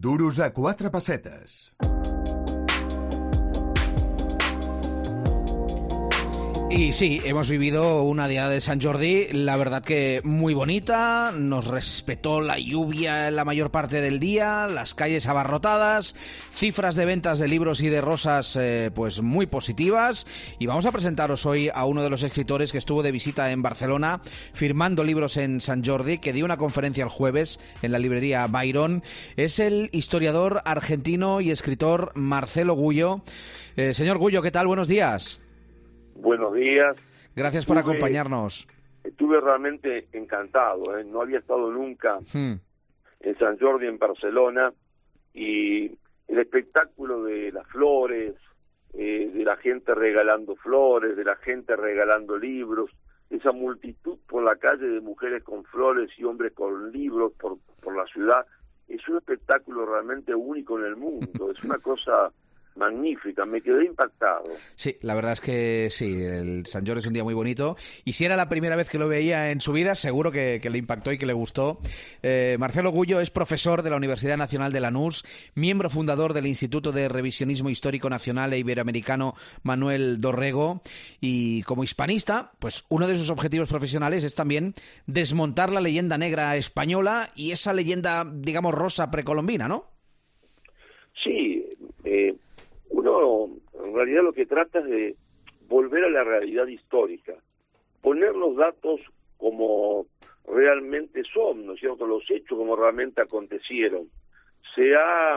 Duros a quatre pessetes. Y sí, hemos vivido una diada de Sant Jordi, la verdad que muy bonita, nos respetó la lluvia en la mayor parte del día, las calles abarrotadas, cifras de ventas de libros y de rosas pues muy positivas, y vamos a presentaros hoy a uno de los escritores que estuvo de visita en Barcelona firmando libros en Sant Jordi, que dio una conferencia el jueves en la librería Byron. Es el historiador argentino y escritor Marcelo Gullo. Señor Gullo, ¿qué tal? Buenos días. Buenos días. Gracias por acompañarnos. Estuve realmente encantado, no había estado nunca en Sant Jordi, en Barcelona, y el espectáculo de las flores, de la gente regalando flores, de la gente regalando libros, esa multitud por la calle de mujeres con flores y hombres con libros por la ciudad, es un espectáculo realmente único en el mundo, es una cosa magnífica, me quedé impactado. Sí, la verdad es que sí, el Sant Jordi es un día muy bonito, y si era la primera vez que lo veía en su vida, seguro que le impactó y que le gustó. Marcelo Gullo es profesor de la Universidad Nacional de Lanús, miembro fundador del Instituto de Revisionismo Histórico Nacional e Iberoamericano Manuel Dorrego, y como hispanista, pues uno de sus objetivos profesionales es también desmontar la leyenda negra española y esa leyenda, digamos, rosa precolombina, ¿no? Sí, uno en realidad lo que trata es de volver a la realidad histórica, poner los datos como realmente son, ¿no es cierto?, los hechos como realmente acontecieron. Se ha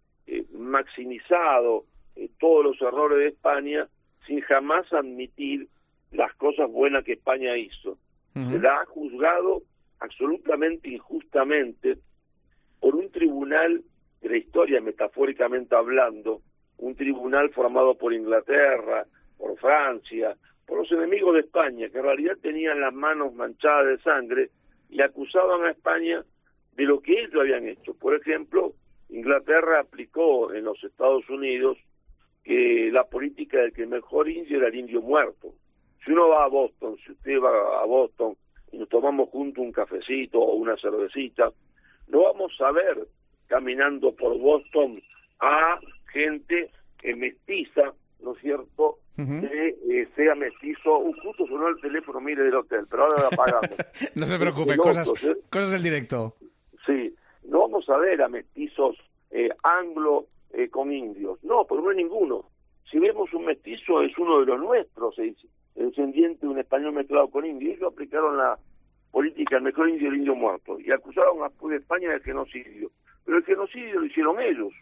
maximizado todos los errores de España sin jamás admitir las cosas buenas que España hizo. Se la ha juzgado absolutamente injustamente por un tribunal de la historia, metafóricamente hablando, un tribunal formado por Inglaterra, por Francia, por los enemigos de España, que en realidad tenían las manos manchadas de sangre y acusaban a España de lo que ellos habían hecho. Por ejemplo, Inglaterra aplicó en los Estados Unidos que la política del que mejor indio era el indio muerto. Si uno va a Boston, si usted va a Boston y nos tomamos juntos un cafecito o una cervecita, no vamos a ver caminando por Boston a gente mestiza, ¿no es cierto?, que sea mestizo. Justo sonó el teléfono, mire, del hotel, pero ahora lo apagamos. No se preocupe, cosas del directo. Sí, no vamos a ver a mestizos anglo con indios, no, porque no hay ninguno. Si vemos un mestizo es uno de los nuestros, el descendiente de un español mezclado con indio. Ellos aplicaron la política el mejor indio y el indio muerto, y acusaron a España del genocidio, pero el genocidio lo hicieron ellos.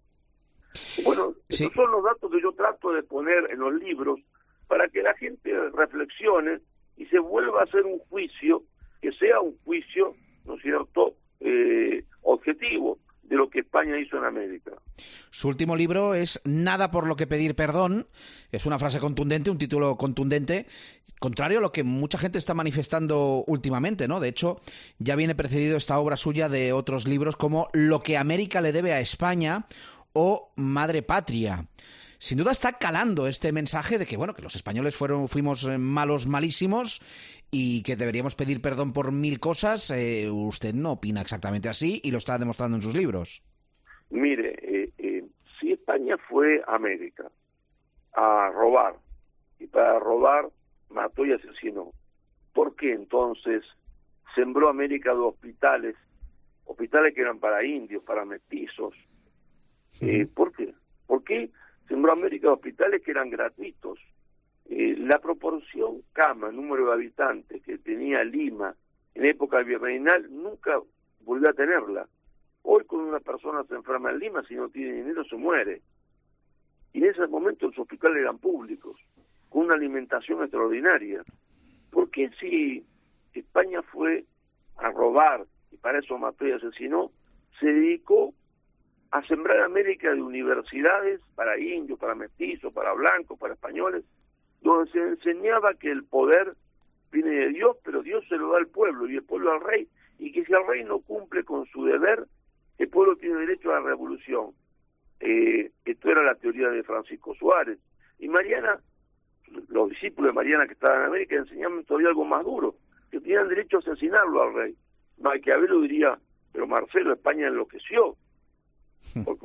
Bueno, sí. Estos son los datos que yo trato de poner en los libros para que la gente reflexione y se vuelva a hacer un juicio, que sea un juicio, ¿no es cierto?, objetivo de lo que España hizo en América. Su último libro es Nada por lo que pedir perdón. Es una frase contundente, un título contundente, contrario a lo que mucha gente está manifestando últimamente, ¿no? De hecho, ya viene precedido esta obra suya de otros libros como Lo que América le debe a España o Madre Patria. Sin duda está calando este mensaje de que, bueno, que los españoles fuimos malos, malísimos, y que deberíamos pedir perdón por mil cosas. Usted no opina exactamente así y lo está demostrando en sus libros. Mire, si España fue a América a robar, y para robar mató y asesinó, ¿por qué entonces sembró América de hospitales que eran para indios, para mestizos? ¿Por qué? ¿Por qué sembró América de hospitales que eran gratuitos? La proporción cama, número de habitantes que tenía Lima en época virreinal, nunca volvió a tenerla. Hoy cuando una persona se enferma en Lima, si no tiene dinero se muere. Y en ese momento los hospitales eran públicos, con una alimentación extraordinaria. ¿Por qué si España fue a robar, y para eso mató y asesinó, se dedicó a sembrar América de universidades para indios, para mestizos, para blancos, para españoles, donde se enseñaba que el poder viene de Dios, pero Dios se lo da al pueblo, y el pueblo al rey, y que si el rey no cumple con su deber, el pueblo tiene derecho a la revolución. Esto era la teoría de Francisco Suárez. Y Mariana, los discípulos de Mariana que estaban en América, enseñaban todavía algo más duro, que tenían derecho a asesinarlo al rey. Maquiavelo diría, pero Marcelo, España enloqueció.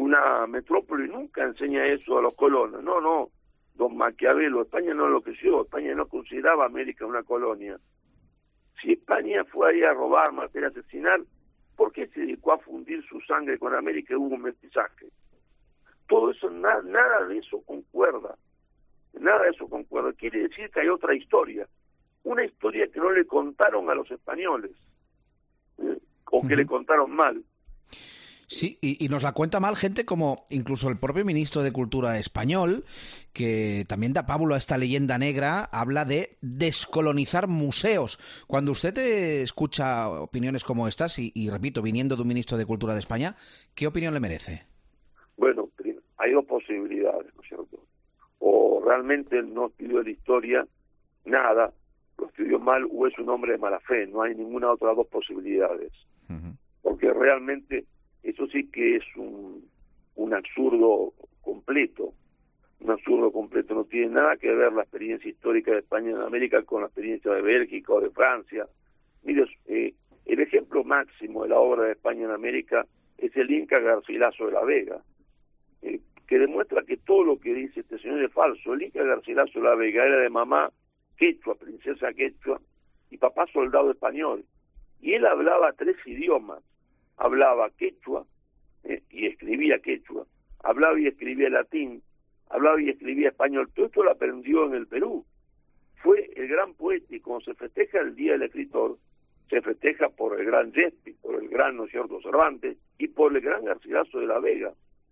una metrópoli nunca enseña eso a los colonos. No, don Maquiavelo, España no enloqueció, España no consideraba América una colonia. Si España fue ahí a robar, matar, asesinar, ¿por qué se dedicó a fundir su sangre con América y hubo un mestizaje? Todo eso, nada de eso concuerda. Nada de eso concuerda. Quiere decir que hay otra historia. Una historia que no le contaron a los españoles. O que le contaron mal. Sí, y nos la cuenta mal gente como incluso el propio ministro de Cultura español, que también da pábulo a esta leyenda negra, habla de descolonizar museos. Cuando usted escucha opiniones como estas, y repito, viniendo de un ministro de Cultura de España, ¿qué opinión le merece? Bueno, hay dos posibilidades, ¿no es cierto? O realmente no estudió la historia nada, lo estudió mal o es un hombre de mala fe, no hay ninguna otra dos posibilidades. Porque realmente eso sí que es un absurdo completo. Un absurdo completo. No tiene nada que ver la experiencia histórica de España en América con la experiencia de Bélgica o de Francia. Mire, el ejemplo máximo de la obra de España en América es el Inca Garcilaso de la Vega, que demuestra que todo lo que dice este señor es falso. El Inca Garcilaso de la Vega era de mamá quechua, princesa quechua, y papá soldado español. Y él hablaba 3 idiomas. Hablaba quechua y escribía quechua, hablaba y escribía latín, hablaba y escribía español. Todo esto lo aprendió en el Perú. Fue el gran poeta, y cuando se festeja el Día del Escritor, se festeja por el gran Shakespeare, por el gran, ¿no es cierto?, Cervantes, y por el gran Garcilaso de la Vega.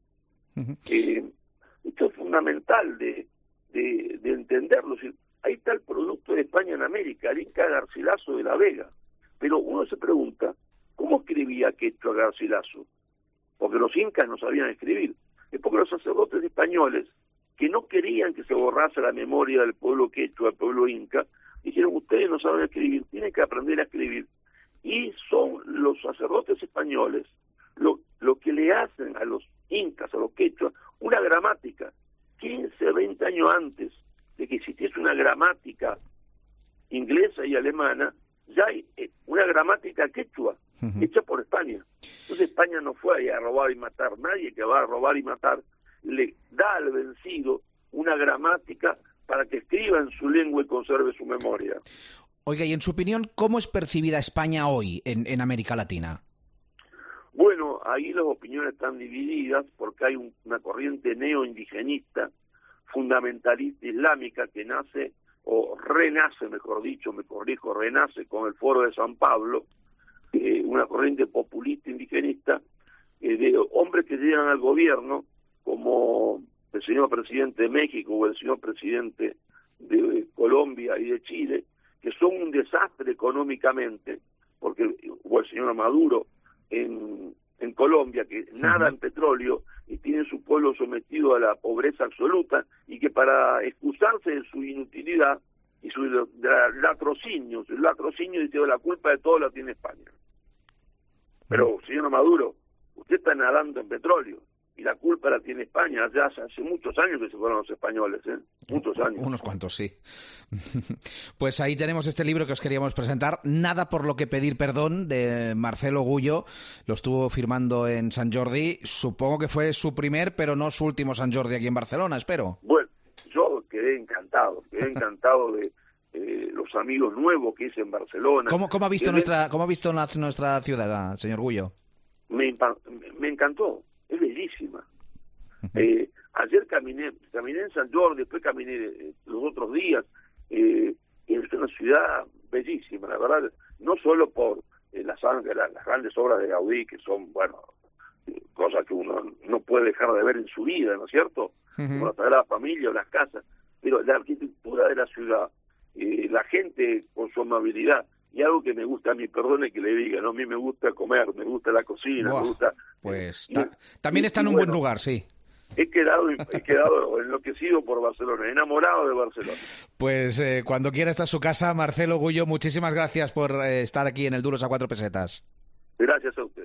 Esto es fundamental de entenderlo. Ahí está el producto de España en América, el Inca Garcilaso de la Vega. Pero uno se pregunta, ¿cómo escribía quechua Garcilaso? Porque los incas no sabían escribir. Es porque los sacerdotes españoles, que no querían que se borrase la memoria del pueblo quechua, del pueblo inca, dijeron, ustedes no saben escribir, tienen que aprender a escribir. Y son los sacerdotes españoles lo que le hacen a los incas, a los quechua, una gramática. 15, 20 años antes de que existiese una gramática inglesa y alemana, ya hay una gramática quechua hecha por España. Entonces España no fue ahí a robar y matar. Nadie que va a robar y matar le da al vencido una gramática para que escriba en su lengua y conserve su memoria. Oiga, y en su opinión, ¿cómo es percibida España hoy en América Latina? Bueno, ahí las opiniones están divididas porque hay una corriente neoindigenista, fundamentalista islámica que nace, o renace, mejor dicho, renace con el Foro de San Pablo, una corriente populista indigenista, de hombres que llegan al gobierno, como el señor presidente de México o el señor presidente de Colombia y de Chile, que son un desastre económicamente, porque o el señor Maduro en Colombia, que nada en petróleo y tiene su pueblo sometido a la pobreza absoluta, y que para excusarse de su inutilidad y su latrocinio dice, la culpa de todo la tiene España. Pero, señor Maduro, usted está nadando en petróleo y la culpa la tiene España. Ya hace muchos años que se fueron los españoles, muchos años. Unos cuantos, sí. Pues ahí tenemos este libro que os queríamos presentar, Nada por lo que pedir perdón, de Marcelo Gullo. Lo estuvo firmando en Sant Jordi. Supongo que fue su primer, pero no su último Sant Jordi aquí en Barcelona, espero. Bueno, yo quedé encantado de los amigos nuevos que hice en Barcelona. ¿Cómo ha visto nuestra ciudad, señor Gullo? Me encantó. Es bellísima. Ayer caminé en Sant Jordi, después caminé los otros días. Es una ciudad bellísima, la verdad, no solo por las grandes obras de Gaudí, que son, bueno, cosas que uno no puede dejar de ver en su vida, ¿no es cierto? Como la Sagrada Familia o las casas, pero la arquitectura de la ciudad, la gente con su amabilidad. Y algo que me gusta a mí, perdone que le diga, ¿no? A mí me gusta comer, me gusta la cocina, me gusta... Pues también está en un buen lugar, sí. He quedado enloquecido por Barcelona, enamorado de Barcelona. Pues cuando quiera está su casa, Marcelo Gullo, muchísimas gracias por estar aquí en el Duros a 4 pesetas. Gracias a usted.